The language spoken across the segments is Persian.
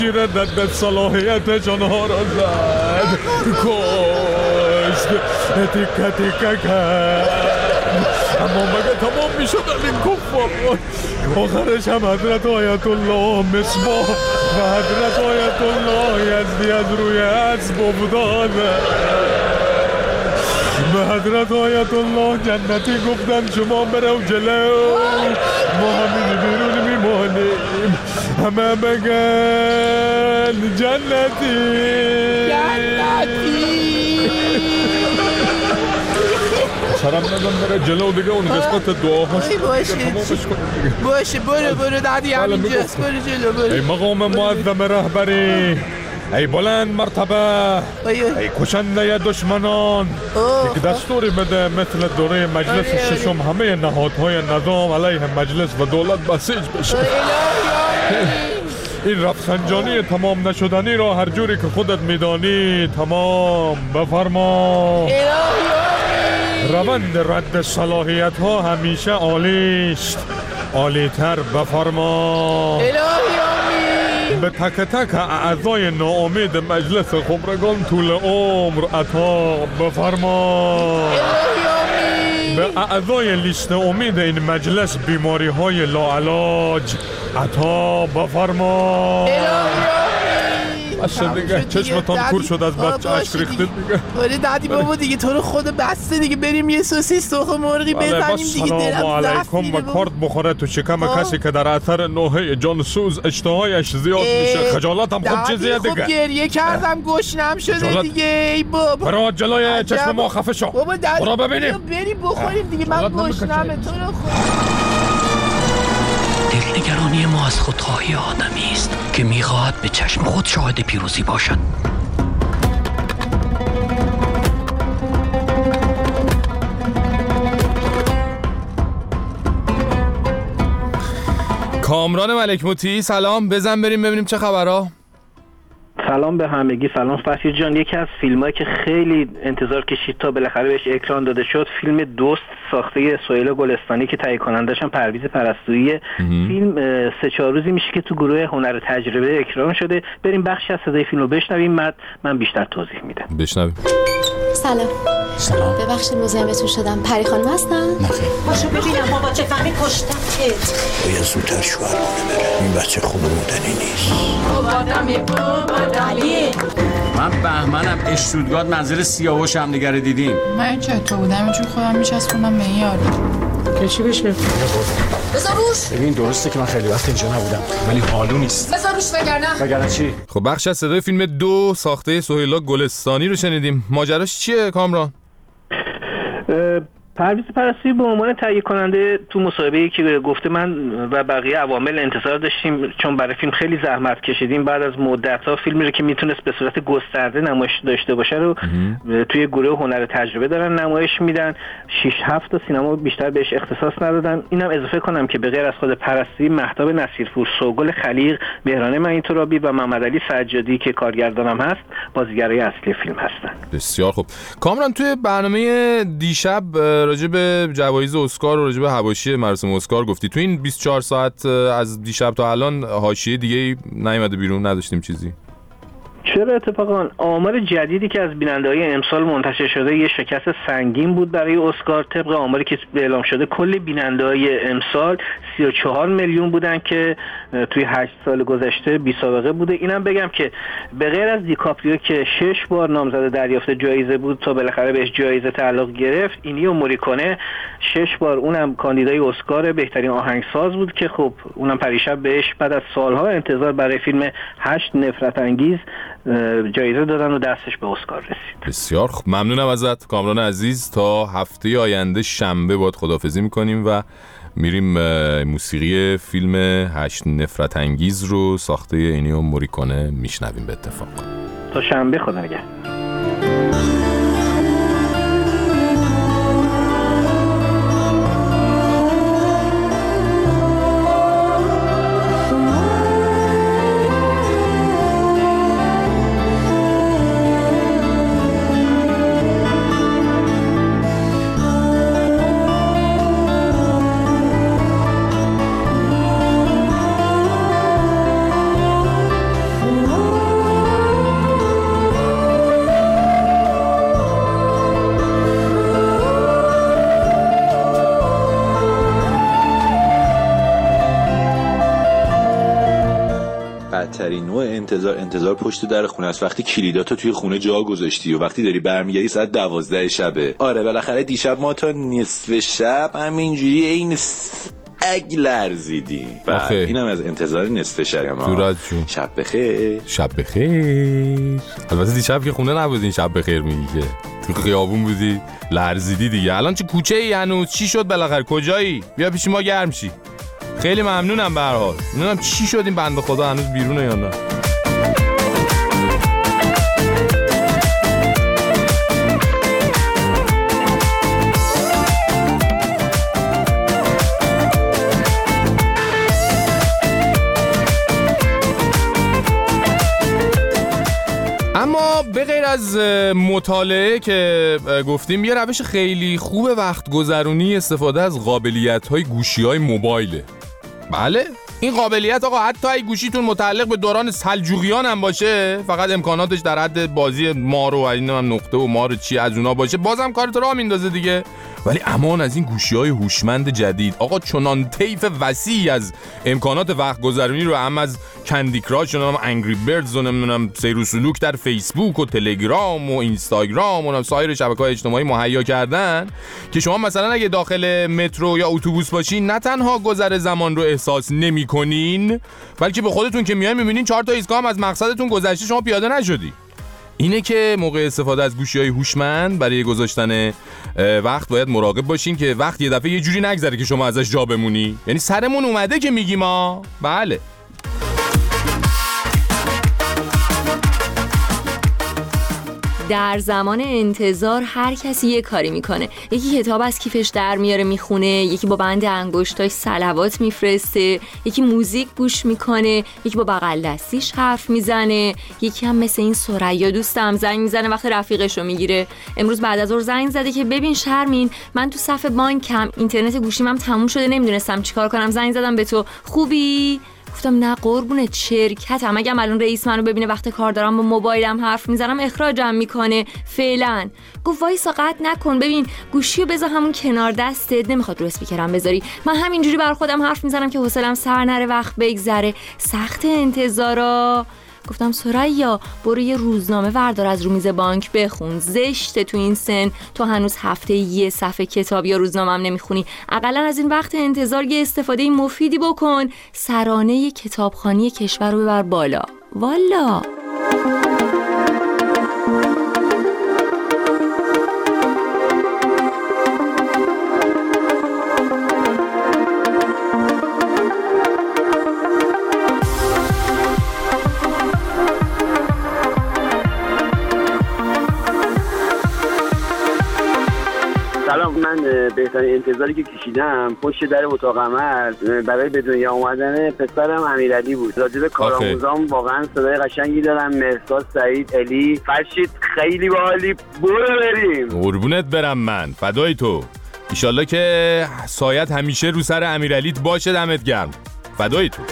ردت صلاحیتشان ها را زد، کشت، تیکه تیکه کرد. اما مگه تمام می شد این کفار؟ آخرش هم حضرت آیت الله مصباح و حضرت آیت الله یزدی از روی اسب افتاده. به حضرت آیت الله جنتی گفتن شما برو جلو، ما همین بیرون میمانیم. همه بگن جنتی شرم ندن بره جلو دیگه. اون قسمت دعاهاش باشه برو دادی همینجاست، برو جلو برو. ای مقام معظم رهبری، ای بلند مرتبه، ای کشنده دشمنان، یک دستوری بده مثل دوره مجلس ششم همه نهادهای نظام علیه مجلس و دولت بسیج بشه. این رفسنجانی تمام نشدنی را هر جوری که خودت میدانی تمام بفرما. روند رد صلاحیت ها همیشه عالیست، عالیتر بفرما. به تک تک اعضای ناامید مجلس خبرگان طول عمر عطا بفرما. به اعضای لیست امید این مجلس بیماری های لاعلاج عطا بفرما. اصلا دیگه چشمتان کور شد از بچه اشک ریختید دیگه. آره دادی بابا دیگه تو رو خود بسته دیگه، بریم یه سوسیس تخم مرغی بزنیم دیگه. سلام علیکم. و کارت بخوره تو شکم کسی که در اثر نوحه جانسوز اشتهایش زیاد میشه. خجالت هم خود چیزیه دیگه. خب گریه کردم گشنم شده دیگه. ای بابا برو جلوی چشم ما خفه شو. برو ببینیم بریم بخوریم دیگه. من گشنمه تو رو خود. دلنگرانی ما از خودخواهی آدمی است که میخواهد به چشم خود شاهد پیروزی باشد. کامران ملک موتی سلام، بزن بریم ببینیم چه خبرها. سلام به همگی. سلام فرشید جان. یکی از فیلمایی که خیلی انتظار کشید تا بالاخره بهش اکران داده شد فیلم دوست ساخته سهیل گلستانی که تهیه کنندش هم پرویز پرستویی. فیلم 3-4 روزی میشه که تو گروه هنر تجربه اکران شده. بریم بخشی از صدای فیلم رو بشنویم، من بیشتر توضیح میدم. بشنویم. سلام. ببخشید مزاحمتون شدم. پری خانم هستن؟ نخیر. باشو ببینم بابا چه فهمی کشتمت. باید زودتر شوهر کنه بره. این بچه خوب بودنی نیست. من بهمنم اشتودگارد منزل سیاوش هم دیگه دیدیم. من چطور بودم اینجور خودم میچسبونم به این یارو که چی بشه؟ بذار روش. ببین درسته که من خیلی وقت اینجا نبودم ولی حالو نیست. بذار روش وگرنه چی؟ خب بخش از صدای فیلم 2 ساخته سهیل گلستانی رو شنیدیم. ماجراش چیه کامران؟ پرویز پرستویی به عنوان تهیه کننده تو مصاحبه‌ای که گفته من و بقیه عوامل انتظار داشتیم، چون برای فیلم خیلی زحمت کشیدیم، بعد از مدت‌ها فیلمی رو که میتونست به صورت گسترده نمایش داشته باشه رو توی گروه هنر تجربه دارن نمایش میدن. 6-7 تا سینما بیشتر بهش اختصاص ندادن. اینم اضافه کنم که به غیر از خود پرستویی، مهتاب نصیرپور، سوگل خلیق، مهران معین‌ترابی و محمد علی سجادی که کارگردانم هست بازیگرای اصلی فیلم هستن. بسیار خوب. کامران توی برنامه دیشب راجع به جوایز اسکار و راجع به حواشی مراسم اسکار گفتی. تو این 24 ساعت از دیشب تا الان حاشیه دیگه نیومده بیرون؟ نداشتیم چیزی؟ چرا اتفاقا آمار جدیدی که از بیننده‌های امسال منتشر شده یه شکست سنگین بود برای اسکار. طبق آماری که اعلام شده کل بیننده‌های امسال 34 میلیون بودن که توی 8 سال گذشته بی سابقه بوده. اینم بگم که به غیر از دیکاپریو که 6 بار نامزد دریافت جایزه بود تا بالاخره بهش جایزه تعلق گرفت، اینیو موریکونه 6 بار اونم کاندیدای اسکار بهترین آهنگساز بود که خب اونم پریشب بهش بعد از سالها انتظار برای فیلم 8 نفرت انگیز جایزه دادن و دستش به اسکار رسید. بسیار خوب. ممنونم ازت کامران عزیز. تا هفته آینده شنبه باید خداحافظی میکنیم و میریم موسیقی فیلم 8 نفرت انگیز رو ساخته اینیو موریکونه میشنویم. به اتفاق تا شنبه خدا نگهدار. بدترین نوع انتظار پشت در خونه است، وقتی کلیداتو توی خونه جا گذاشتی و وقتی داری برمیگردی ساعت 12 شبه. آره بالاخره دیشب ما تا نصف شب همینجوری این اگ لرزیدی. اینم از انتظار نصف شب. شب بخیر. شب بخیر. البته دیشب که خونه نبودین شب بخیر میگی که تو خیابون بودی لرزیدی دیگه. الان چه کوچه ای هنوز؟ چی شد بالاخره؟ کجایی؟ بیا پیش ما گرم شی. خیلی ممنونم به هر حال. نمیدونم چی شد این بنده خدا هنوز بیرونه یا نه. اما به غیر از مطالعه که گفتیم، یه روش خیلی خوب وقت گذرونی استفاده از قابلیت‌های گوشی‌های موبایله. بله، این قابلیت آقا حتی اگه گوشیتون متعلق به دوران سلجوقیان هم باشه، فقط امکاناتش در حد بازی مار و اینم نقطه و مار چی از اونا باشه، بازم کارت راه میندازه دیگه. ولی امان از این گوشی‌های هوشمند جدید آقا، چنان طیف وسیعی از امکانات وقت گذرونی رو هم از کندی کراش و انگری بردز و نمیدونم سیر و سلوک در فیسبوک و تلگرام و اینستاگرام و سایر شبکه‌های اجتماعی مهیا کردن که شما مثلا اگه داخل مترو یا اتوبوس باشین نه تنها گذر زمان رو احساس نمی‌کنین، بلکه به خودتون که میای می‌بینین 4 تا ایستگاه هم از مقصدتون گذشته، شما پیاده نشدی. اینه که موقع استفاده از گوشی‌های هوشمند برای گذاشتن وقت باید مراقب باشین که وقت یه دفعه یه جوری نگذره که شما ازش جا بمونی. یعنی سرمون اومده که میگیم ما. بله. در زمان انتظار هر کسی یه کاری میکنه. یکی کتاب از کیفش در میاره میخونه، یکی با بند انگشتاش صلوات میفرسته، یکی موزیک گوش میکنه، یکی با بغل دستیش حرف میزنه، یکی هم مثل این ثریا دوستم زنگ میزنه وقت رفیقشو میگیره. امروز بعد از ظهر زنگ زده که ببین شرمین، من تو صف بانکم، اینترنت گوشیمم تموم شده، نمیدونستم چیکار کنم، زنگ زدم به تو، خوبی؟ گفتم نه قربونت، شرکتم، اگه الان رئیس منو ببینه وقت کار دارم با موبایلم حرف میزنم اخراجم میکنه فعلا. گفت وایسا قطع نکن، ببین گوشیو بذار همون کنار دستت، نمیخواد رو اسپیکرم بذاری، من همینجوری بر خودم حرف میزنم که حوصله‌ام سر نره وقت بگذره، سخت انتظارا. گفتم ثریا برو یه روزنامه وردار از رو میز بانک بخون، زشته تو این سن تو هنوز هفته یه صفحه کتاب یا روزنامه هم نمیخونی، اقلا از این وقت انتظار یه استفاده مفیدی بکن، سرانه کتابخوانی کشور رو ببر بالا. والا من بهترین انتظاری که کشیدم پشت در اتاق عمل برای به دنیا اومدن پسرم امیرعلی بود. راجب کارآموزام واقعا صدای قشنگی دارم، مهرزاد، سعید، الی، فرشید، خیلی باحالی، برو بریم. قربونت برم، من فدای تو. ایشالله که سایت همیشه رو سر امیرعلیت باشه، دمت گرم، فدای تو.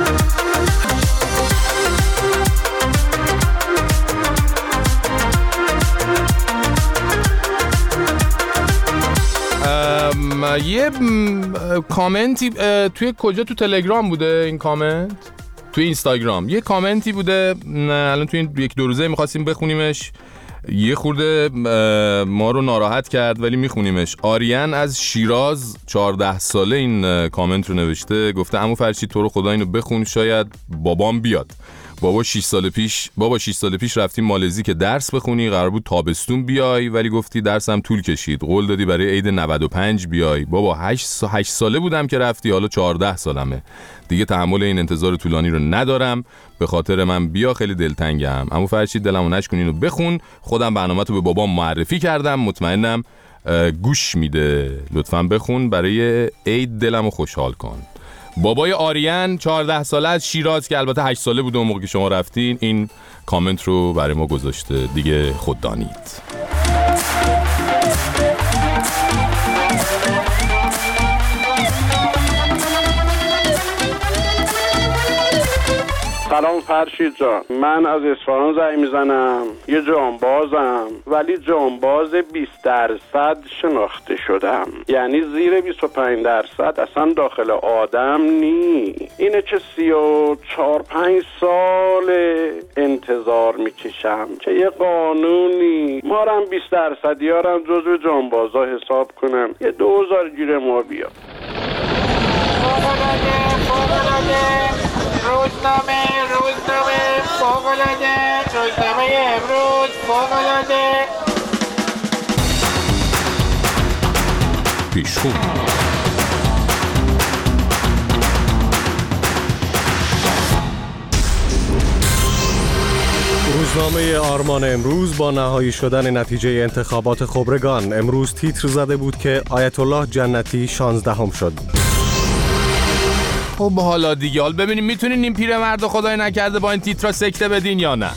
یه کامنتی توی کجا، تو تلگرام بوده این کامنت؟ توی اینستاگرام یه کامنتی بوده، الان توی این یک دو روزه میخواستیم بخونیمش، یه خورده ما رو ناراحت کرد ولی میخونیمش. آریان از شیراز 14 ساله این کامنت رو نوشته، گفته عمو فرشید تو رو خدا اینو بخون شاید بابام بیاد. بابا 6 سال پیش رفتیم مالزی که درس بخونی، قرار بود تابستون بیای ولی گفتی درسم طول کشید، قول دادی برای عید 95 بیای. بابا 8 ساله بودم که رفتی، حالا 14 سالمه دیگه، تحمل این انتظار طولانی رو ندارم، به خاطر من بیا، خیلی دلتنگم. عمو فرشید دلمو نشکن، اینو بخون، خودم برنامه‌تو به بابام معرفی کردم، مطمئنم گوش میده، لطفاً بخون برای عید دلمو خوشحال کن. بابای آریان 14 ساله از شیراز که البته 8 ساله بود اون موقع که شما رفتین، این کامنت رو برای ما گذاشته، دیگه خود دانید. سلام فرشید جان، من از اصفهان زنگ میزنم. یه جانبازم ولی جانباز 20% شناخته شدم، یعنی زیر 25% اصلا داخل آدم نی. اینه که 34-5 سال انتظار میکشم که یه قانونی مارم 20% یارم جزو جانبازا حساب کنم، یه 2000 گیر ما بیاد. روزنامه فوق‌العاده، روزنامه امروز فوق‌العاده. پیشخون روزنامه آرمان امروز با نهایی شدن نتیجه انتخابات خبرگان امروز تیتر زده بود که آیت الله جنتی 16ام شد. خب حالا دیگه ببینیم میتونین این پیرمرد خدای نکرده با این تیترا سکته بدین یا نه.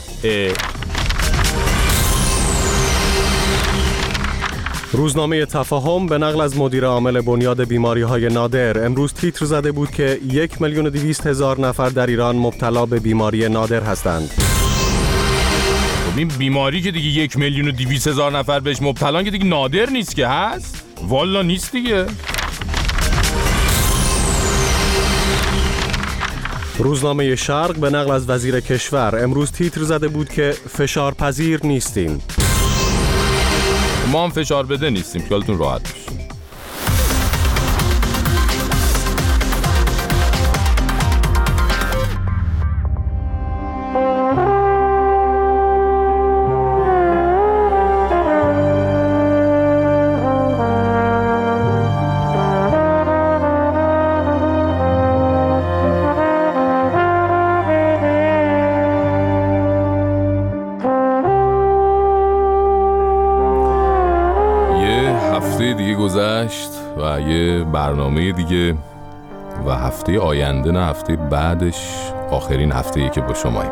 روزنامه تفاهم به نقل از مدیر عامل بنیاد بیماری‌های نادر امروز تیتر زده بود که 1,200,000 نفر در ایران مبتلا به بیماری نادر هستند. خب این بیماری که دیگه 1,200,000 نفر بهش مبتلان که دیگه نادر نیست که هست؟ والا نیست دیگه. روزنامه شرق به نقل از وزیر کشور امروز تیتر زده بود که فشارپذیر نیستیم. ما هم فشار بده نیستیم، خیالتون راحت باشه. گذشت و یه برنامه دیگه و هفته آینده نه هفته بعدش آخرین هفته‌ای که با شماییم.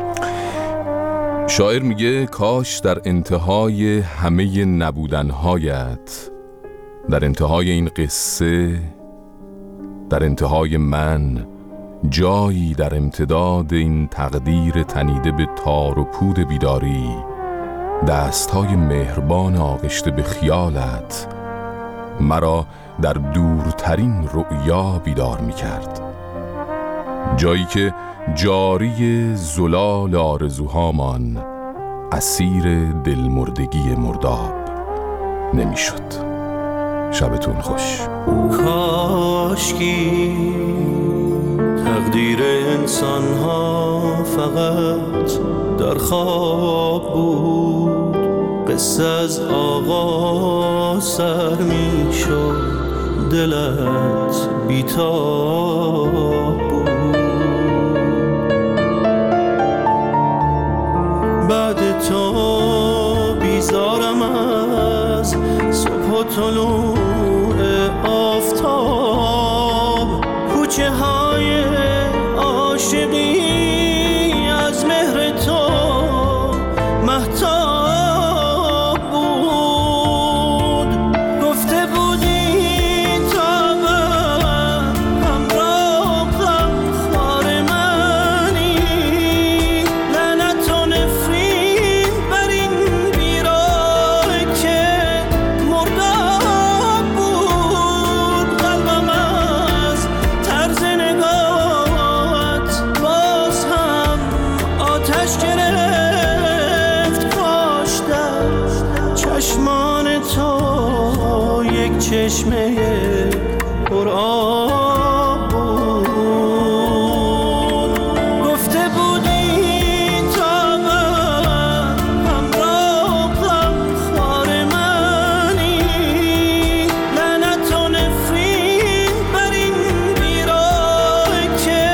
شاعر میگه کاش در انتهای همه نبودنهایت، در انتهای این قصه، در انتهای من، جایی در امتداد این تقدیر تنیده به تار و پود بیداری، دستهای مهربان آغشته به خیالت مرا در دورترین رؤیا بیدار می کرد. جایی که جاری زلال آرزوهامان اسیر دلمردگی مرداب نمی شد. شبتون خوش. کاشکی تقدیر انسان ها فقط در خواب بود، قصه از آغاز سر می شد، دلت بیتاب بود. بعد تو بیزارم از صبح و طلوع آفتاب، کوچه های عاشقی از مهر تو مهتاب. چشمه پر آب بود، گفته بودی تا من همراه غمخوار منی، لعنت و نفرین بر این بیراه که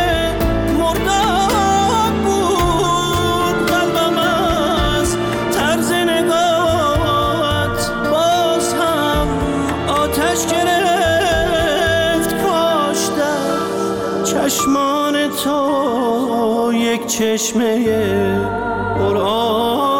مرداب بود. قلبم از طرز نگاهت باز هم آتش گرفت، کاشتم چشمان تو یک چشمه پر آب.